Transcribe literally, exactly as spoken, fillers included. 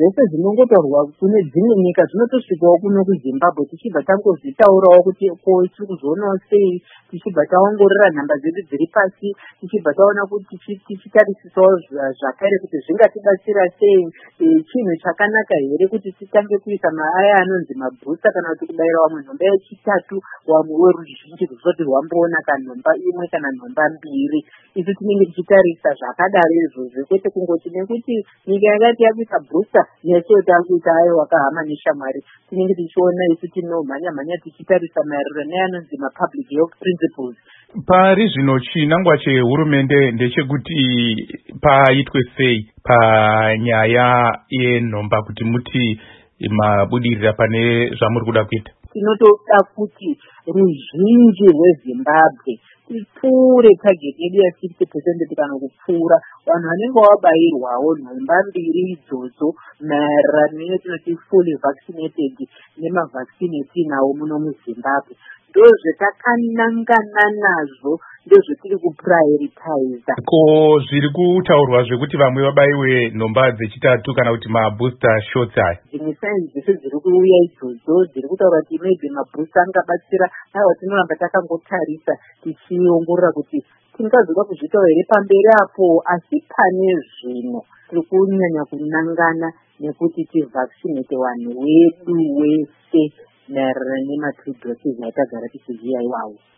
zvese zvinongotorwa kune dzimwe nyika zvinotosvikawo kuno kuZimbabwe tichibva tangozvitaurawo kuti ko tiri kuzoonawo sei, tichibva taongorora nhamba dzedu dziri pasi, tichibva taona kuti tichitarisisawo zvakare kuti zvingatibatsira sei, chinhu chakanaka here kuti titange kuisa maaya anonzi mabhusta kana kuti kubayira wamwe nhomba yechitatu wamwe weruzhinji rwusati rwamboona kanhomba imwe kana nhomba mbiri. Isu tinenge tichitarisa zvakadaro izvozvo, kwete kungoti nekuti nyika yakati yakuita bhusta nesuwo takuita ayo wakahama neshamwari. Tinenge tichiona isu tinomhanya mhanya tichitarisa maererano neanonzi mapublic health principles. Pari zvino chinangwa chehurumende ndechekuti paitwe sei panyaya yenhomba kuti muti mabudirira pane zvamuri kuda kuita? Tinotoda kuti ruzhinji rweZimbabwe tipfuure target yedu ya sixty percent kana kupfuura vanhu vanenge vabairwawo nhomba mbiri idzodzo maererano netinoti fully vaccinated nemavhaccine etinawo muno muZimbabwe. Ndozvetakanangana nazvo, ndozvetiri kuprioritiza. Ko zviri kutaurwa zvekuti vamwe vabaiwe nhomba dzechitatu kana kuti mabooster shots aya? Dzimwe saini dzese dziri kuuya idzodzo dziri kutaura kuti maybe mabooster angabatsira. Aiwa, tinoramba takangotarisa tichiongorora kuti tingazoda kuzvitawo here pamberi apo, asi pane zvino tiri kunyanya kunangana nekuti tivaccinate vanhu vedu wese maererano nema two doses atagara tichiziva iwawo.